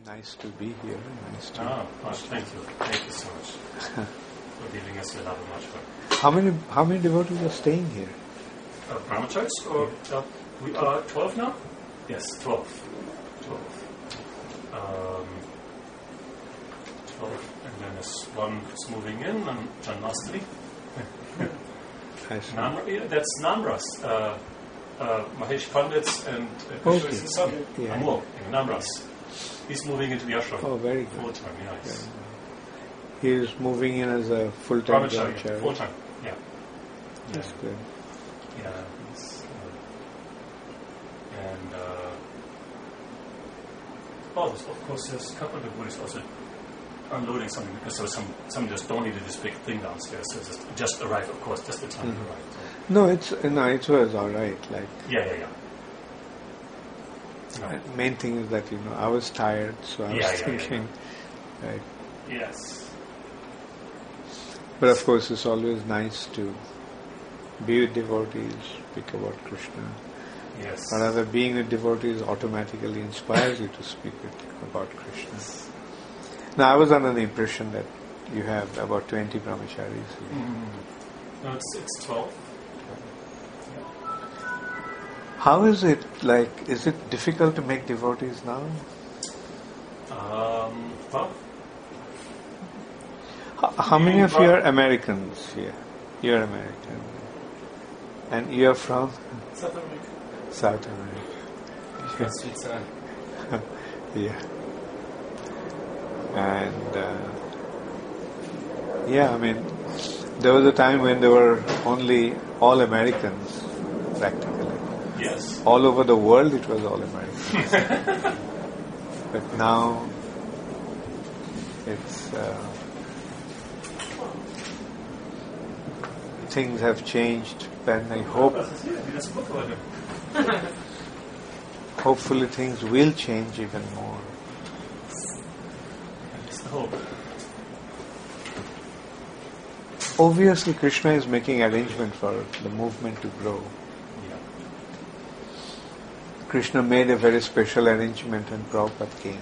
Nice to be here. Nice to. Thank you. Thank you so much for giving us your love and much work. How many devotees are staying here? Brahmacharis, or we are 12 now? Yes, 12. 12, and then there's one is moving in, and Janmastri. That's Namras. Mahesh Pandit and Krishna's son, Amol, in Namras. He's moving into the ashram. Oh, very good. Full-time, yes. He is moving in as a full-time brahmachari. Full-time, yeah. That's good. Yeah. Of course, there's a couple of devotees also unloading something, because there was some just donated this big thing downstairs. So it's just arrived, of course, just the time it arrived. No, it was all right. Like yeah. No. Main thing is that I was tired, so I was thinking, right? Yes. But of course, it's always nice to be with devotees, speak about Krishna. Yes. Or rather, being with devotees automatically inspires you to speak about Krishna. Now, I was under the impression that you have about 20 brahmacharis here. Mm-hmm. No, it's 12. How is it like? Is it difficult to make devotees now? Well, how many of you are Americans here? You're American. And you're from? South America. South America. Switzerland. Yeah. And there was a time when there were only all Americans, practically. Yes. All over the world it was all Americans. But now it's things have changed, and I hope hopefully things will change even more. That's the hope. Obviously Krishna is making arrangement for the movement to grow. Krishna made a very special arrangement when Prabhupada came.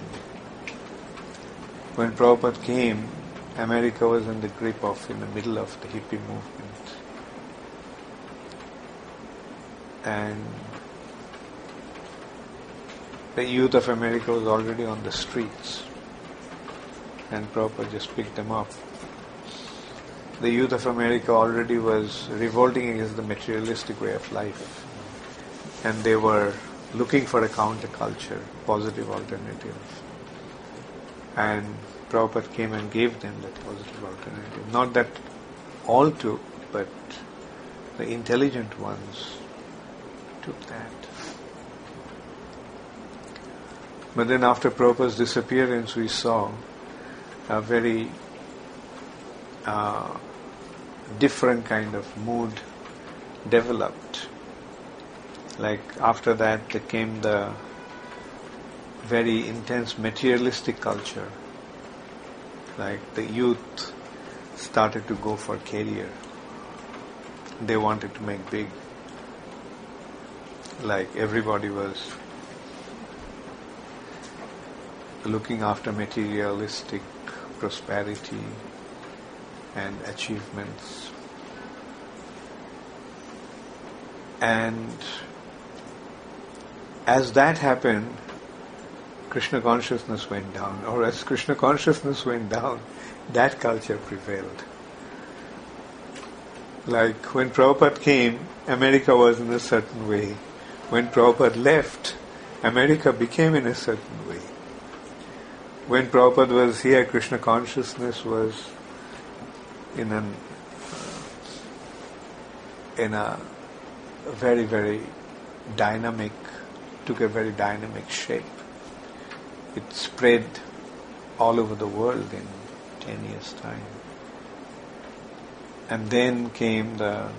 When Prabhupada came, America was in the grip of, in the middle of the hippie movement. And the youth of America was already on the streets. And Prabhupada just picked them up. The youth of America already was revolting against the materialistic way of life. And they were looking for a counterculture, positive alternative. And Prabhupada came and gave them that positive alternative. Not that all took, but the intelligent ones took that. But then after Prabhupada's disappearance, we saw a very different kind of mood developed. Like after that, there came the very intense materialistic culture. Like the youth started to go for career. They wanted to make big. Like everybody was looking after materialistic prosperity and achievements. And as that happened, Krishna consciousness went down. Or as Krishna consciousness went down, that culture prevailed. Like when Prabhupada came, America was in a certain way. When Prabhupada left, America became in a certain way. When Prabhupada was here, Krishna consciousness was in a very, very dynamic, took a very dynamic shape. It spread all over the world in 10 years' time. And then came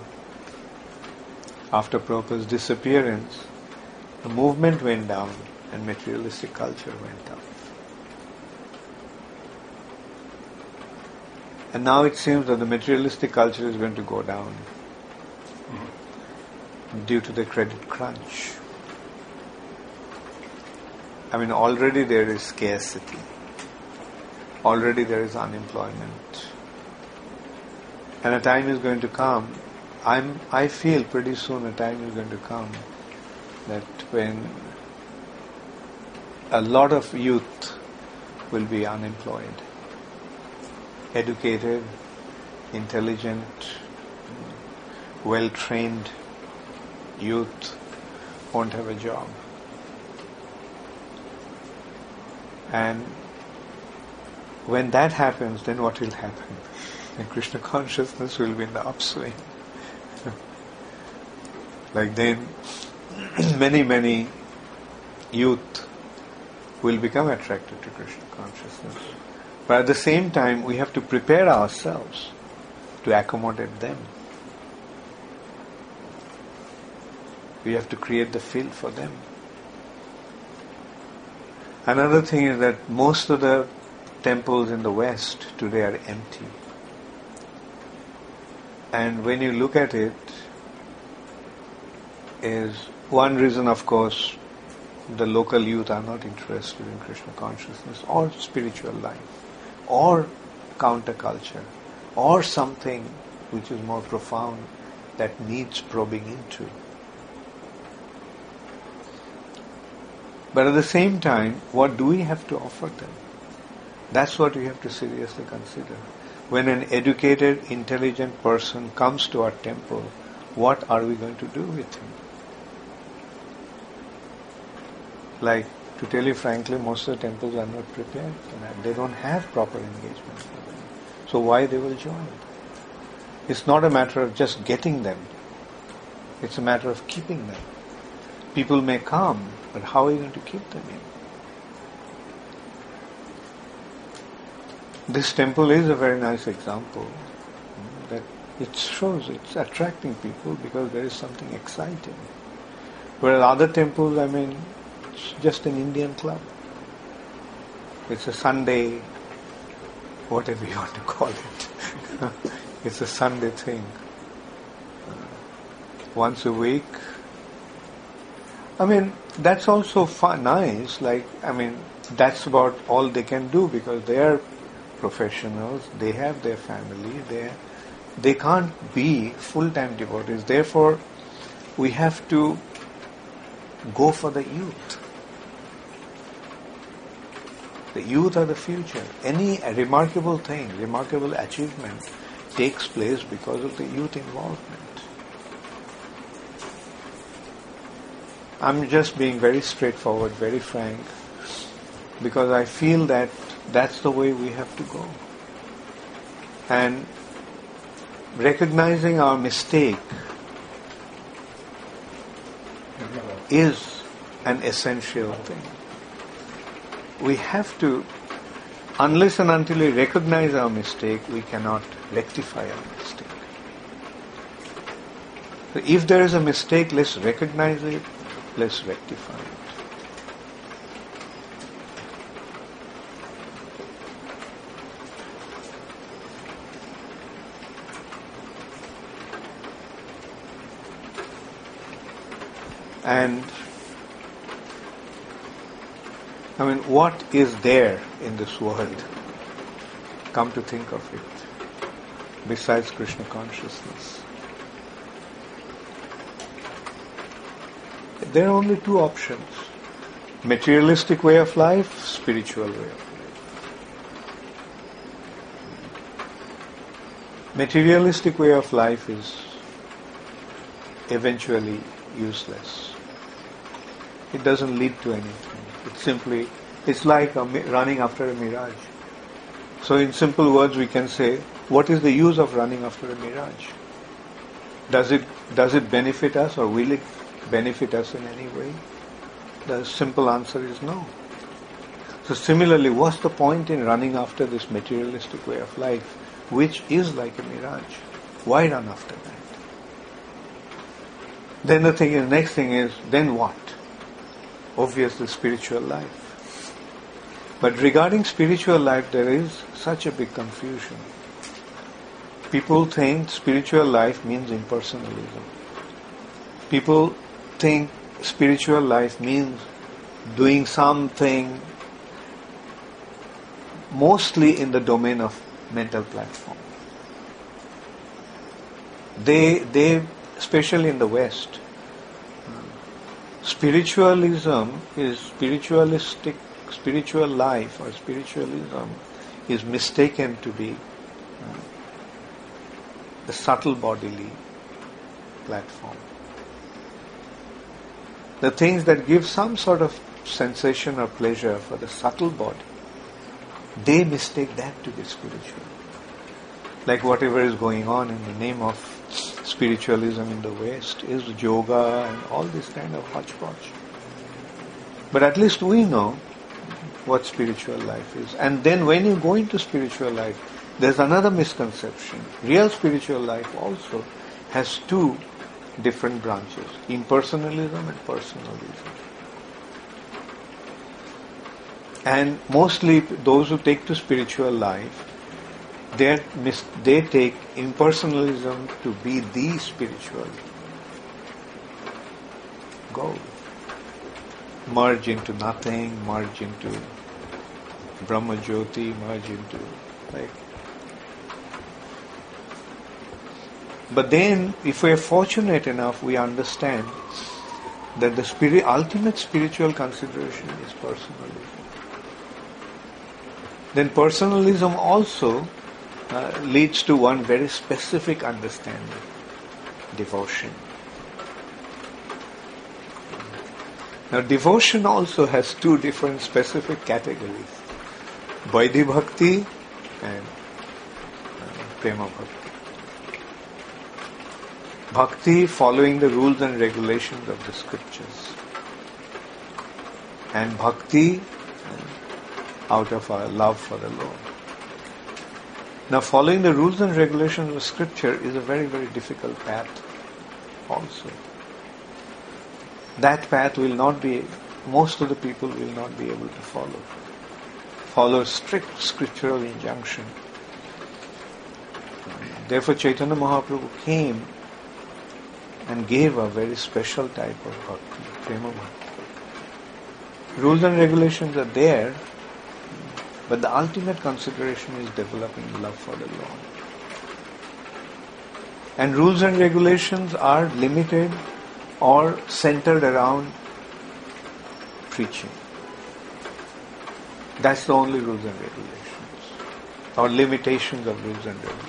after Prabhupada's disappearance, the movement went down and materialistic culture went up. And now it seems that the materialistic culture is going to go down due to the credit crunch. already there is scarcity. Already there is unemployment. And a time is going to come, I feel pretty soon a time is going to come that when a lot of youth will be unemployed. Educated, intelligent, well-trained youth won't have a job. And when that happens, then what will happen? Then Krishna consciousness will be in the upswing. Like then, many youth will become attracted to Krishna consciousness. But at the same time, we have to prepare ourselves to accommodate them. We have to create the field for them. Another thing is that most of the temples in the West today are empty. And when you look at it, is one reason, of course, the local youth are not interested in Krishna consciousness or spiritual life or counterculture or something which is more profound that needs probing into. But at the same time, what do we have to offer them? That's what we have to seriously consider. When an educated, intelligent person comes to our temple, what are we going to do with him? Like, to tell you frankly, most of the temples are not prepared for that. They don't have proper engagement for them. So why they will join? It's not a matter of just getting them. It's a matter of keeping them. People may come, but how are you going to keep them in? This temple is a very nice example that it shows it's attracting people because there is something exciting. Whereas other temples, it's just an Indian club. It's a Sunday, whatever you want to call it. It's a Sunday thing. Once a week. That's also nice. That's about all they can do because they are professionals, they have their family, they can't be full-time devotees. Therefore, we have to go for the youth. The youth are the future. Any remarkable thing, remarkable achievement takes place because of the youth involvement. I'm just being very straightforward, very frank, because I feel that that's the way we have to go. And recognizing our mistake is an essential thing. We have to, unless and until we recognize our mistake, we cannot rectify our mistake. So if there is a mistake, let's recognize it, let's rectify it. And what is there in this world, come to think of it, besides Krishna consciousness? There are only two options: materialistic way of life, spiritual way of life. Materialistic way of life is eventually useless. It doesn't lead to anything. It's like running after a mirage. So in simple words we can say, what is the use of running after a mirage? Does it benefit us, or will it benefit us in any way? The simple answer is no. So similarly, what's the point in running after this materialistic way of life, which is like a mirage? Why run after that? Then the next thing is, then what? Obviously spiritual life. But regarding spiritual life, there is such a big confusion. People think spiritual life means impersonalism. People think spiritual life means doing something mostly in the domain of mental platform. They especially in the West, spiritualism is spiritual life or spiritualism is mistaken to be the subtle bodily platform. The things that give some sort of sensation or pleasure for the subtle body, they mistake that to be spiritual. Like whatever is going on in the name of spiritualism in the West is yoga and all this kind of hodgepodge. But at least we know what spiritual life is. And then when you go into spiritual life, there's another misconception. Real spiritual life also has two different branches, impersonalism and personalism. And mostly those who take to spiritual life, they take impersonalism to be the spiritual goal. Merge into nothing, merge into Brahma Jyoti, merge into like. But then, if we are fortunate enough, we understand that the ultimate spiritual consideration is personalism. Then personalism also leads to one very specific understanding, devotion. Now devotion also has two different specific categories, Vaidhi Bhakti and Prema Bhakti. Bhakti following the rules and regulations of the scriptures, and Bhakti out of our love for the Lord. Now following the rules and regulations of scripture is a very, very difficult path also. That path most of the people will not be able to follow. Follow strict scriptural injunction. Therefore Chaitanya Mahaprabhu came and gave a very special type of bhakti, prema bhakti. Rules and regulations are there, but the ultimate consideration is developing love for the Lord. And rules and regulations are limited or centered around preaching. That's the only rules and regulations, or limitations of rules and regulations.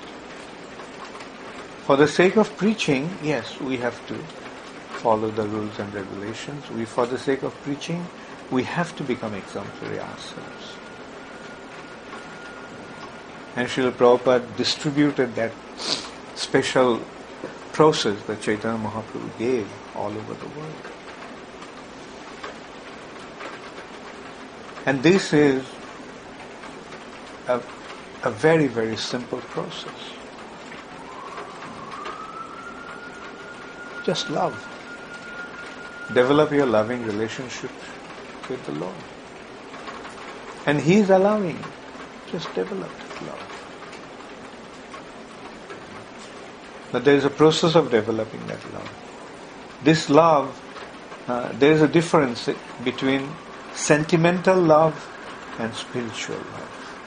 For the sake of preaching, yes, we have to follow the rules and regulations. For the sake of preaching, we have to become exemplary ourselves. And Srila Prabhupada distributed that special process that Chaitanya Mahaprabhu gave all over the world. And this is a very, very simple process. Just love. Develop your loving relationship with the Lord. And He is allowing you. Just develop that love. But there is a process of developing that love. This love, there is a difference between sentimental love and spiritual love.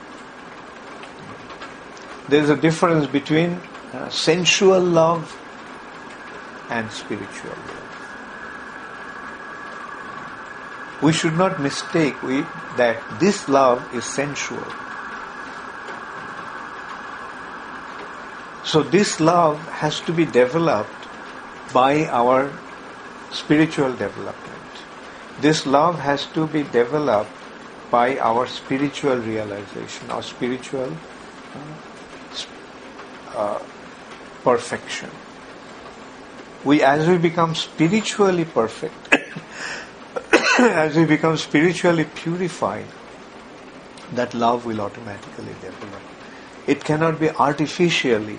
There is a difference between sensual love and spiritual love. We should not mistake that this love is sensual. So this love has to be developed by our spiritual development. This love has to be developed by our spiritual realization, or spiritual perfection. As we become spiritually perfect, as we become spiritually purified, that love will automatically develop. It cannot be artificially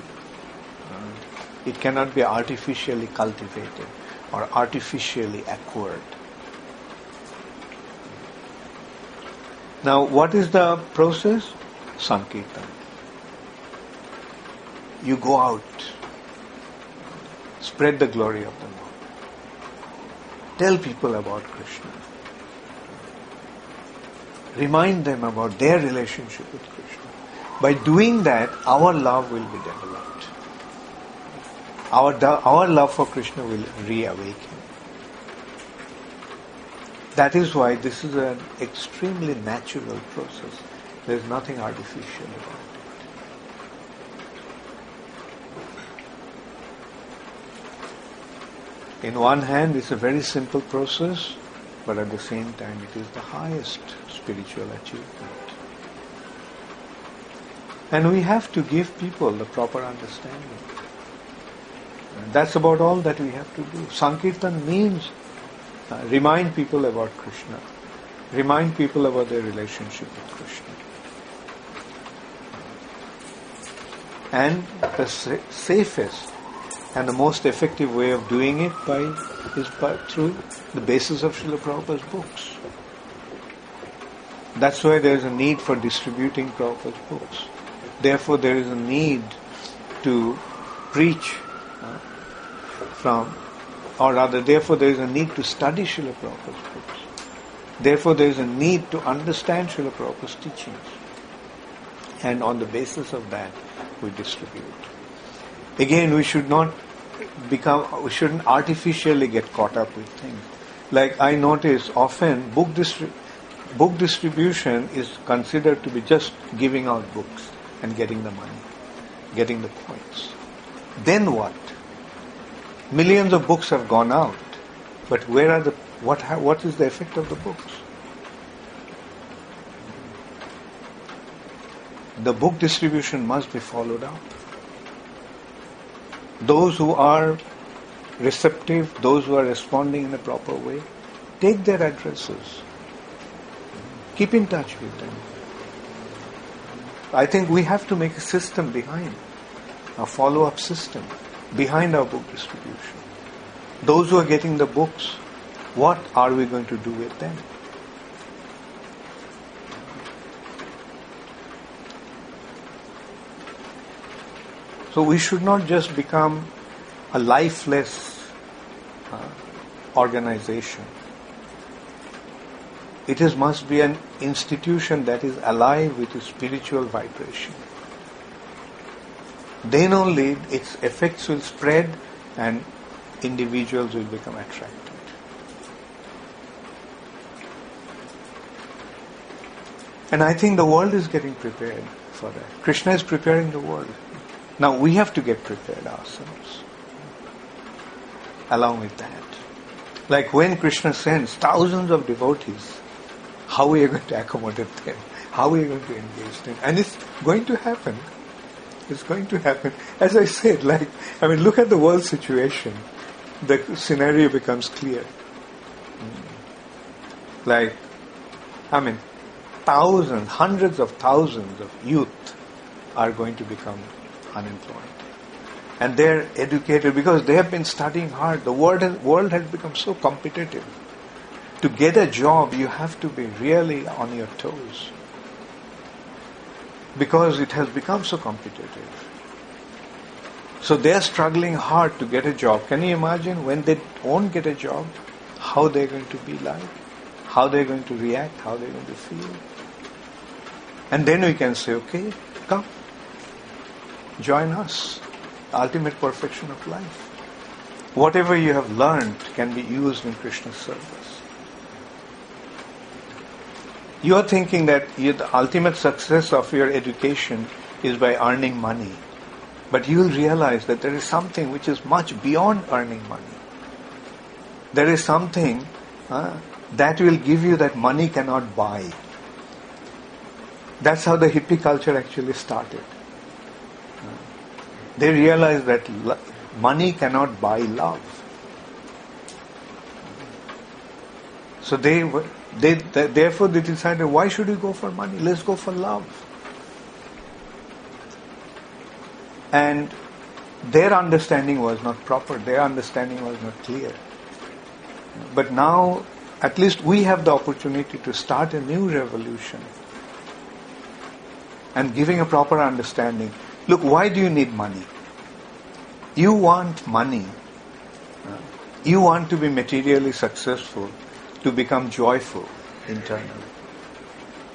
cultivated or artificially acquired. Now, what is the process? Sankirtan. You go out, spread the glory of the Lord. Tell people about Krishna. Remind them about their relationship with Krishna. By doing that, our love will be developed. Our love for Krishna will reawaken. That is why this is an extremely natural process. There is nothing artificial about it. In one hand, it's a very simple process, but at the same time, it is the highest spiritual achievement. And we have to give people the proper understanding. And that's about all that we have to do. Sankirtan means remind people about Krishna. Remind people about their relationship with Krishna. And the safest and the most effective way of doing it is through the basis of Srila Prabhupada's books. That's why there is a need for distributing Prabhupada's books. Therefore, there is a need to preach therefore there is a need to study Srila Prabhupada's books. Therefore, there is a need to understand Srila Prabhupada's teachings. And on the basis of that, we distribute. Again, we shouldn't artificially get caught up with things. Like I notice often book distribution is considered to be just giving out books and getting the money, getting the points. Then what? Millions of books have gone out, but what is the effect of the books? The book distribution must be followed up. Those who are receptive, those who are responding in a proper way, take their addresses. Keep in touch with them. I think we have to make a system behind, a follow-up system behind our book distribution. Those who are getting the books, what are we going to do with them? So we should not just become a lifeless organization. It must be an institution that is alive with a spiritual vibration. Then only its effects will spread and individuals will become attracted. And I think the world is getting prepared for that. Krishna is preparing the world. Now we have to get prepared ourselves along with that. Like when Krishna sends thousands of devotees, how are we going to accommodate them? How are we going to engage them? And it's going to happen. It's going to happen. As I said, look at the world situation. The scenario becomes clear. Thousands, hundreds of thousands of youth are going to become unemployed. And they're educated because they have been studying hard. The world has become so competitive. To get a job, you have to be really on your toes. Because it has become so competitive. So they're struggling hard to get a job. Can you imagine when they won't get a job, how they're going to be like? How they're going to react? How they're going to feel? And then we can say, okay, come. Join us. Ultimate perfection of life. Whatever you have learned can be used in Krishna's service. You are thinking that the ultimate success of your education is by earning money. But you will realize that there is something which is much beyond earning money. There is something that will give you that money cannot buy. That's how the hippie culture actually started. They realized that money cannot buy love. So therefore they decided, why should we go for money? Let's go for love. And their understanding was not proper. Their understanding was not clear. But now, at least we have the opportunity to start a new revolution. And giving a proper understanding. Look, why do you need money? You want money. You want to be materially successful, to become joyful internally.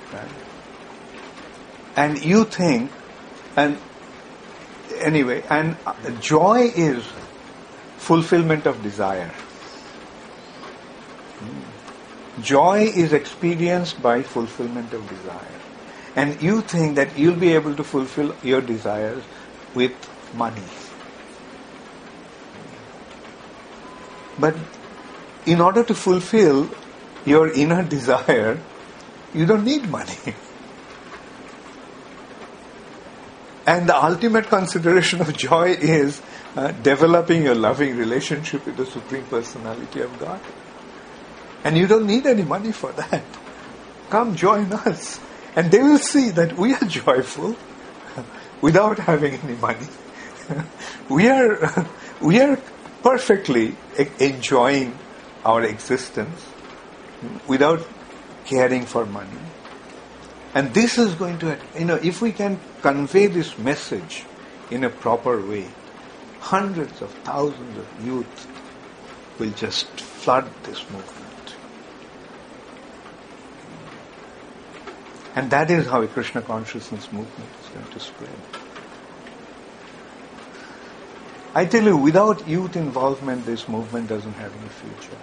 Right? And you think, and anyway, and joy is fulfillment of desire. Joy is experienced by fulfillment of desire. And you think that you'll be able to fulfill your desires with money. But in order to fulfill your inner desire, you don't need money. And the ultimate consideration of joy is developing a loving relationship with the Supreme Personality of God. And you don't need any money for that. Come join us. And they will see that we are joyful without having any money. We are perfectly enjoying our existence without caring for money. And this is going to, if we can convey this message in a proper way, hundreds of thousands of youth will just flood this movement. And that is how a Krishna consciousness movement is going to spread. I tell you, without youth involvement, this movement doesn't have any future.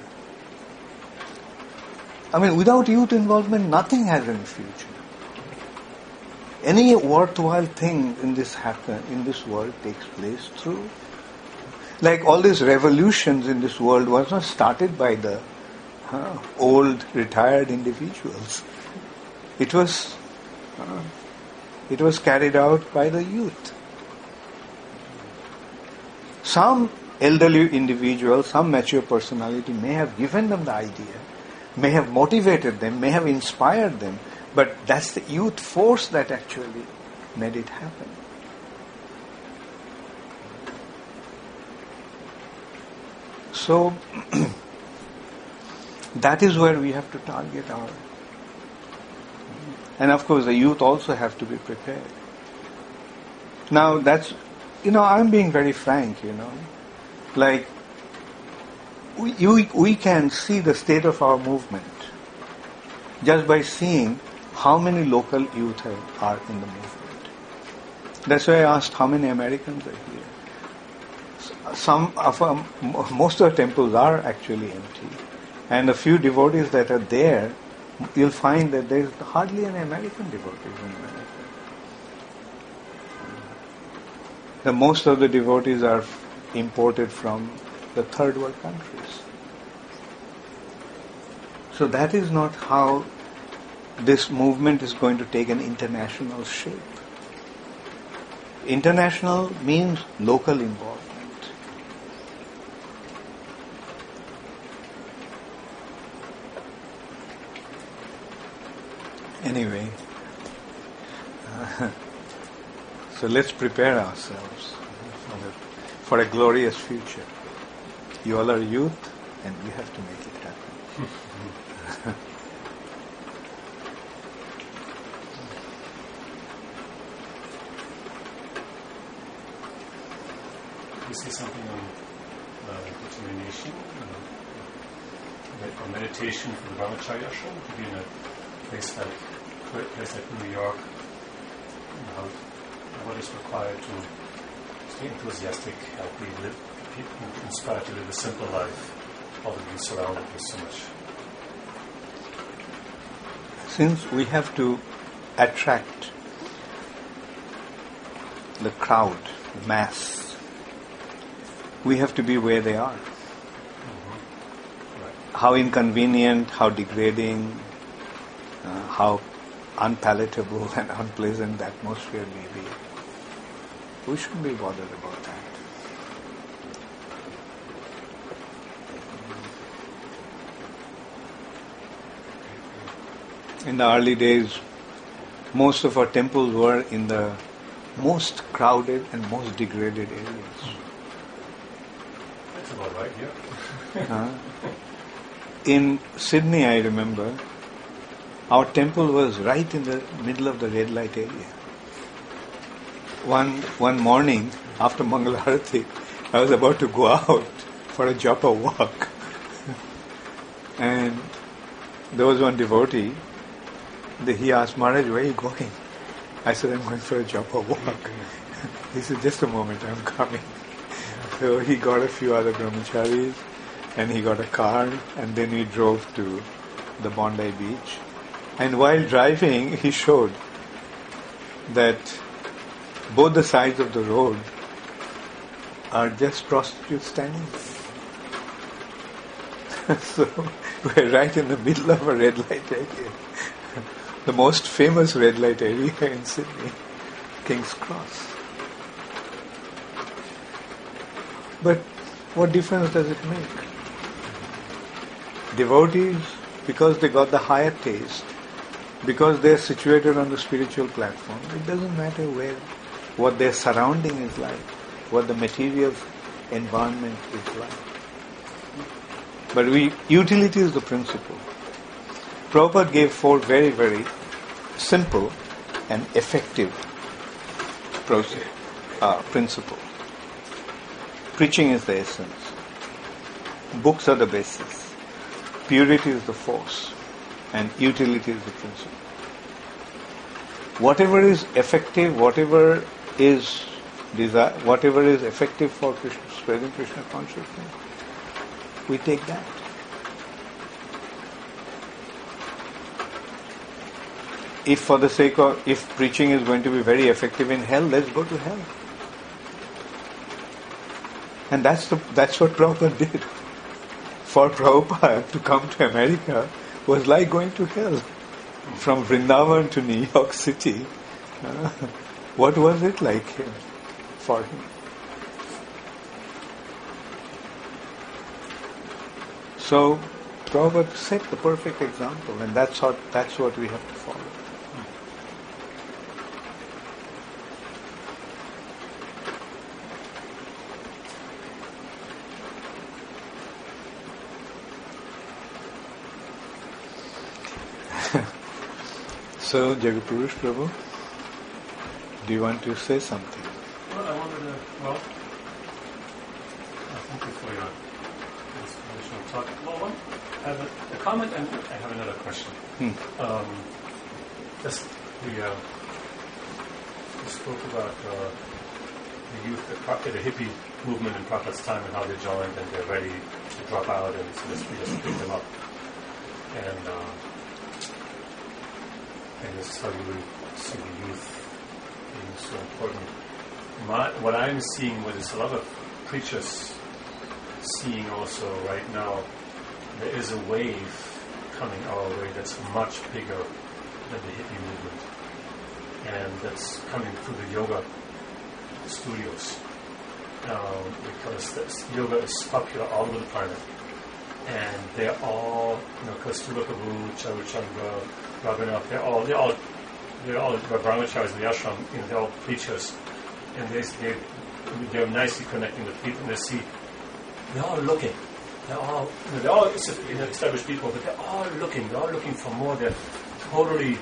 I mean, without youth involvement, nothing has any future. Any worthwhile thing in this world takes place through. Like all these revolutions in this world was not started by the old, retired individuals. It was carried out by the youth. Some elderly individual, some mature personality may have given them the idea, may have motivated them, may have inspired them, but that's the youth force that actually made it happen. So, that is where we have to target our. And of course, the youth also have to be prepared. Now, that's, I'm being very frank, Like, we can see the state of our movement just by seeing how many local youth are in the movement. That's why I asked how many Americans are here. Most of the temples are actually empty. And a few devotees that are there, you'll find that there's hardly an American devotee in America. The most of the devotees are imported from the third world countries. So that is not how this movement is going to take an international shape. International means local involvement. Anyway, so let's prepare ourselves for a glorious future. You all are youth, and we have to make it happen. You see something on determination, or meditation for the Brahmacharya ashram, to be in a place like New York, what is required to stay enthusiastic, happy, live, people inspired to live a simple life, rather than surrounded with so much. Since we have to attract the crowd, the mass, we have to be where they are. Right. How inconvenient, how degrading, how unpalatable and unpleasant the atmosphere may be. We shouldn't be bothered about that. In the early days, most of our temples were in the most crowded and most degraded areas. That's about right, yeah. In Sydney, I remember, our temple was right in the middle of the red light area. One morning, after Mangala Arati, I was about to go out for a japa walk. And there was one devotee He asked, Maharaj, where are you going? I said, I'm going for a japa walk. He said, just a moment, I'm coming. So he got a few other brahmacharis and he got a car and then he drove to the Bondi beach. And while driving, he showed that both the sides of the road are just prostitutes standing there. So we're right in the middle of a red light area. The most famous red light area in Sydney, King's Cross. But what difference does it make? Devotees, because they got the higher taste, because they're situated on the spiritual platform, it doesn't matter what their surrounding is like, what the material environment is like. But utility is the principle. Prabhupada gave 4 very, very simple and effective principles. Preaching is the essence. Books are the basis. Purity is the force. And utility is the principle. Whatever is effective, whatever is effective for spreading Krishna consciousness, we take that. If preaching is going to be very effective in hell, let's go to hell. And that's what Prabhupada did. For Prabhupada to come to America was like going to hell. From Vrindavan to New York City, what was it like for him? So Prabhupada set the perfect example, and that's what we have to follow. So, Jagapurush Prabhu, do you want to say something? Well, I wanted to, thank you for your inspirational talk. Well, I have a comment and I have another question. We spoke about the youth, the hippie movement in Prabhupada's time and how they joined and they're ready to drop out and so we just pick them up. And this is how you really see the youth being so important. What I'm seeing, what is a lot of preachers seeing also right now, there is a wave coming our way that's much bigger than the hippie movement. And that's coming through the yoga studios. Because yoga is popular all over the planet. And they're all, because Srila Prabhu, Charuchandra, Raghunath, they're all brahmacharis in the ashram, they're all preachers. And they're nicely connecting with people, and they're all looking. They're all established people, but they're all looking for more. They're totally,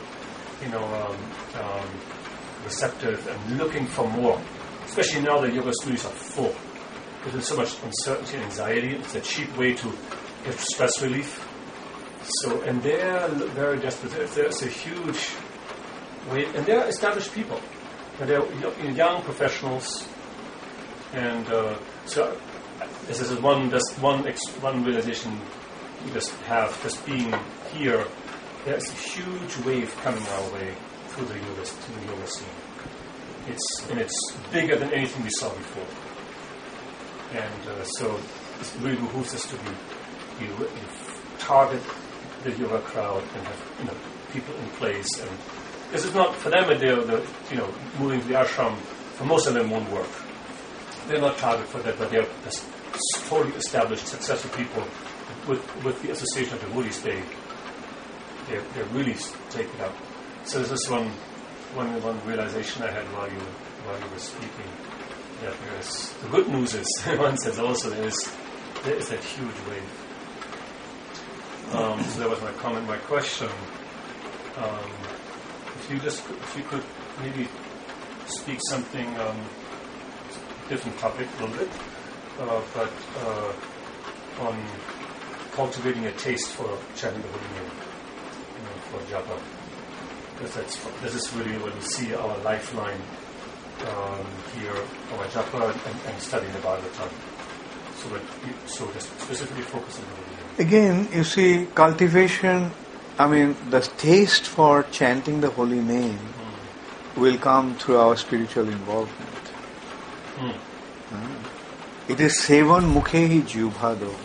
receptive and looking for more. Especially now that yoga studios are full. There's so much uncertainty and anxiety. It's a cheap way to get stress relief. So, and they're very desperate. There's a huge wave, and they're established people. And they're young professionals. And so, this is one realization we just have, just being here. There's a huge wave coming our way through the yoga scene. It's bigger than anything we saw before. And so it really behooves us to target the yoga crowd and have people in place. And because it's not for them, they're moving to the ashram. For most of them, won't work. They're not targeted for that, but they're just totally established, successful people with the association of devotees. They really take it up. So this is one realization I had while you were speaking. That the good news is, in one sense, also there is that huge wave. So that was my comment. My question: if you could maybe speak something different topic a little bit, but on cultivating a taste for chanting the holy name, for japa. because this is really where we see our lifeline here, our japa and studying the Bhagavatam. So just specifically focusing on the Again, you see, cultivation, the taste for chanting the holy name will come through our spiritual involvement. It is sevan mukhehi jivbhado.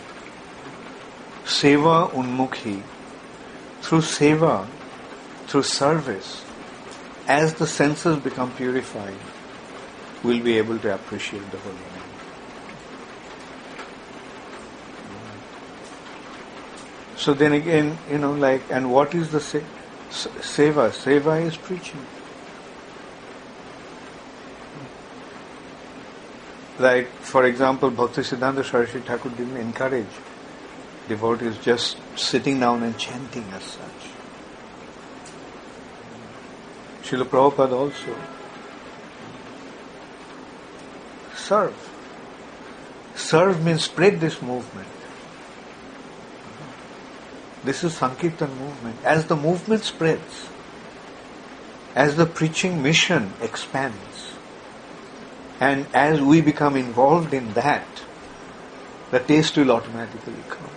Seva unmukhi. Through seva, through service, as the senses become purified, we'll be able to appreciate the holy name. So then again, and what is the seva? Seva is preaching. Like, for example, Bhaktisiddhanta Saraswati Thakur didn't encourage devotees just sitting down and chanting as such. Srila Prabhupada also. Serve. Serve means spread this movement. This is Sankirtan movement. As the movement spreads, as the preaching mission expands, and as we become involved in that, the taste will automatically come.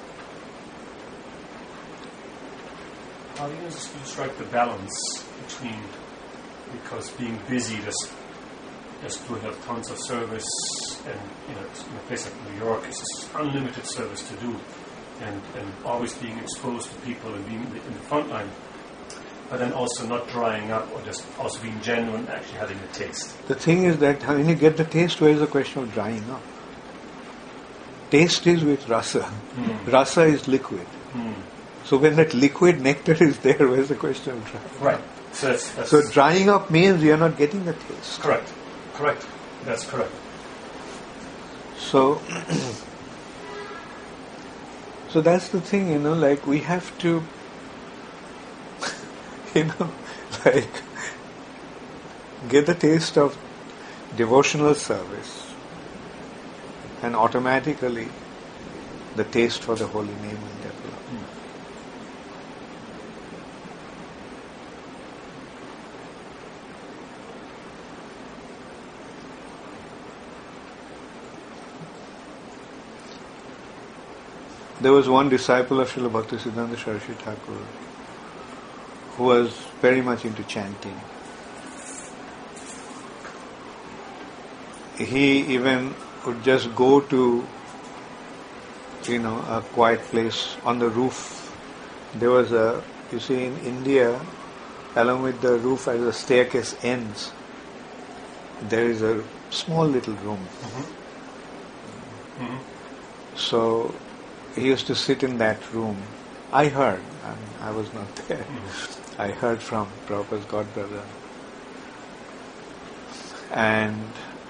How do you strike the balance between, because being busy, just doing tons of service, and in a place like New York, it's just unlimited service to do, and always being exposed to people and being in the front line, but then also not drying up, or just also being genuine, actually having a taste. The thing is that when you get the taste, where is the question of drying up? Taste is with rasa. Rasa is liquid. So when that liquid nectar is there, where is the question of drying up? Right. So drying up means you are not getting the taste. Correct. That's correct. So that's the thing, like we have to, get the taste of devotional service, and automatically the taste for the holy name will develop. There was one disciple of Srila Bhaktisiddhanta Saraswati Thakur who was very much into chanting. He even would just go to, a quiet place on the roof. There was you see in India, along with the roof as the staircase ends, there is a small little room. So he used to sit in that room. I heard, I was not there. I heard from Prabhupada's godbrother. And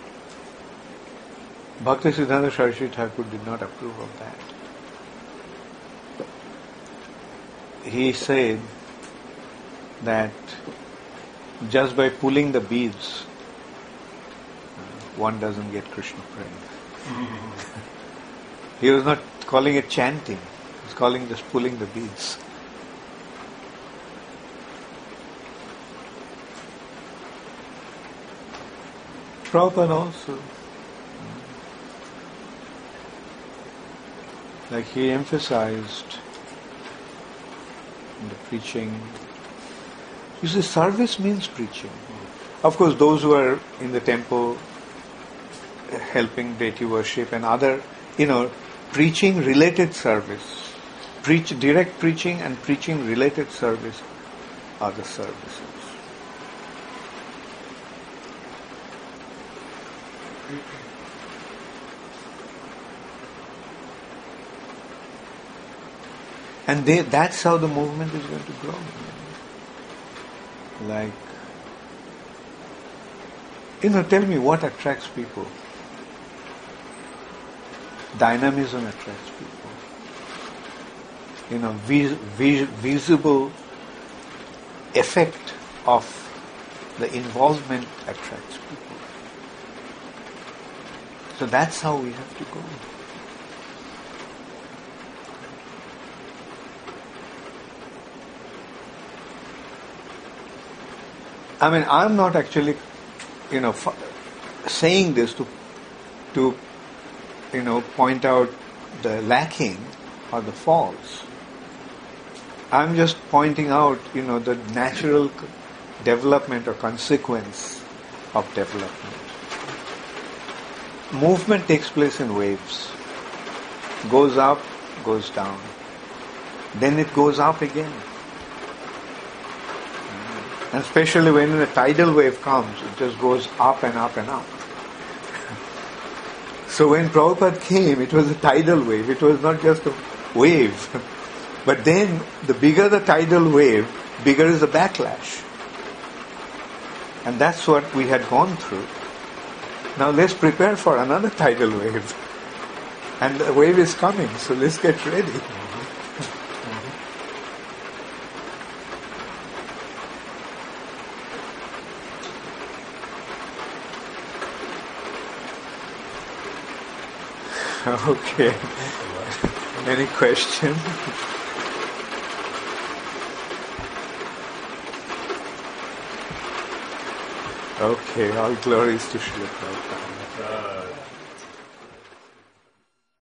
Bhaktisiddhanta Saraswati Thakur did not approve of that. He said that just by pulling the beads, one doesn't get Krishna prema. He was not calling it chanting. He was calling just pulling the beads. Prabhupada also, like he emphasized in the preaching. You see, service means preaching. Of course, those who are in the temple helping deity worship and other, preaching related service, direct preaching and preaching related service are the services. And that's how the movement is going to grow. Like, tell me what attracts people. Dynamism attracts people. Visible effect of the involvement attracts people. So that's how we have to go. I mean, I'm not actually, saying this to point out the lacking or the faults. I'm just pointing out, the natural development or consequence of development. Movement takes place in waves. Goes up, goes down. Then it goes up again. And especially when a tidal wave comes, it just goes up and up and up. So when Prabhupada came, it was a tidal wave. It was not just a wave. But then, the bigger the tidal wave, bigger is the backlash. And that's what we had gone through. Now let's prepare for another tidal wave. And the wave is coming, so let's get ready. Okay. Any question? Okay, all glories to Srila Prabhupada.